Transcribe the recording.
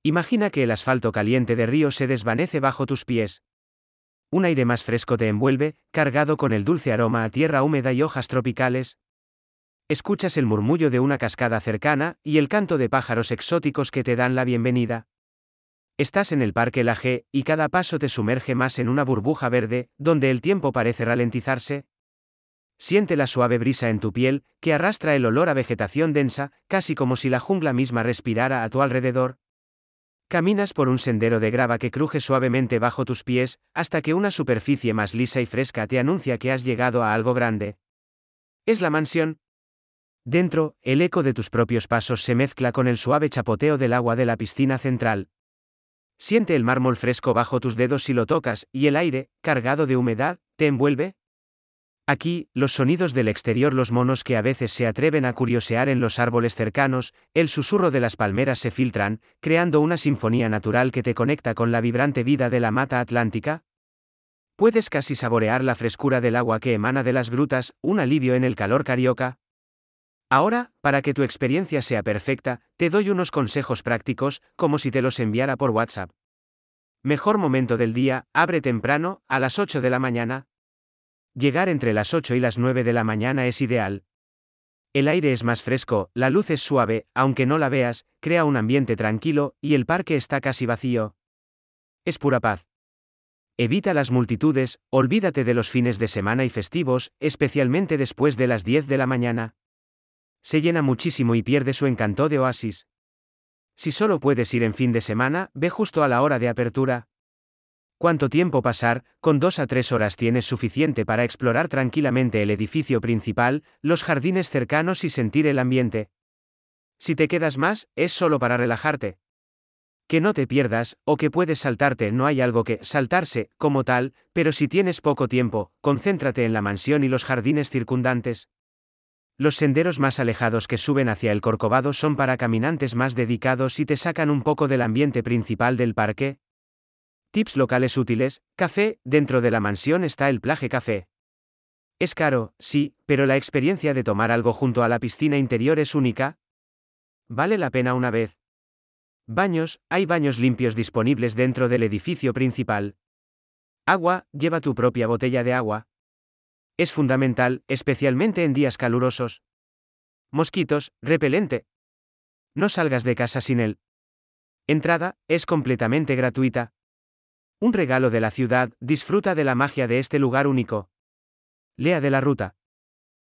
Imagina que el asfalto caliente de Río se desvanece bajo tus pies. Un aire más fresco te envuelve, cargado con el dulce aroma a tierra húmeda y hojas tropicales. Escuchas el murmullo de una cascada cercana y el canto de pájaros exóticos que te dan la bienvenida. Estás en el Parque Lage, y cada paso te sumerge más en una burbuja verde, donde el tiempo parece ralentizarse. Siente la suave brisa en tu piel, que arrastra el olor a vegetación densa, casi como si la jungla misma respirara a tu alrededor. Caminas por un sendero de grava que cruje suavemente bajo tus pies, hasta que una superficie más lisa y fresca te anuncia que has llegado a algo grande. Es la mansión. Dentro, el eco de tus propios pasos se mezcla con el suave chapoteo del agua de la piscina central. Siente el mármol fresco bajo tus dedos si lo tocas, y el aire, cargado de humedad, te envuelve. Aquí, los sonidos del exterior, los monos que a veces se atreven a curiosear en los árboles cercanos, el susurro de las palmeras se filtran, creando una sinfonía natural que te conecta con la vibrante vida de la mata atlántica. Puedes casi saborear la frescura del agua que emana de las grutas, un alivio en el calor carioca. Ahora, para que tu experiencia sea perfecta, te doy unos consejos prácticos, como si te los enviara por WhatsApp. Mejor momento del día: abre temprano, a las 8 de la mañana. Llegar entre las 8 y las 9 de la mañana es ideal. El aire es más fresco, la luz es suave, aunque no la veas, crea un ambiente tranquilo, y el parque está casi vacío. Es pura paz. Evita las multitudes, olvídate de los fines de semana y festivos, especialmente después de las 10 de la mañana. Se llena muchísimo y pierde su encanto de oasis. Si solo puedes ir en fin de semana, ve justo a la hora de apertura. ¿Cuánto tiempo pasar? Con 2 a 3 horas tienes suficiente para explorar tranquilamente el edificio principal, los jardines cercanos y sentir el ambiente. Si te quedas más, es solo para relajarte. Que no te pierdas, o que puedes saltarte, no hay algo que saltarse, como tal, pero si tienes poco tiempo, concéntrate en la mansión y los jardines circundantes. Los senderos más alejados que suben hacia el Corcovado son para caminantes más dedicados y te sacan un poco del ambiente principal del parque. Tips locales útiles: café, dentro de la mansión está el Plage Café. Es caro, sí, pero la experiencia de tomar algo junto a la piscina interior es única. Vale la pena una vez. Baños: hay baños limpios disponibles dentro del edificio principal. Agua: lleva tu propia botella de agua. Es fundamental, especialmente en días calurosos. Mosquitos: repelente. No salgas de casa sin él. Entrada: es completamente gratuita. Un regalo de la ciudad: disfruta de la magia de este lugar único. Lea de la ruta.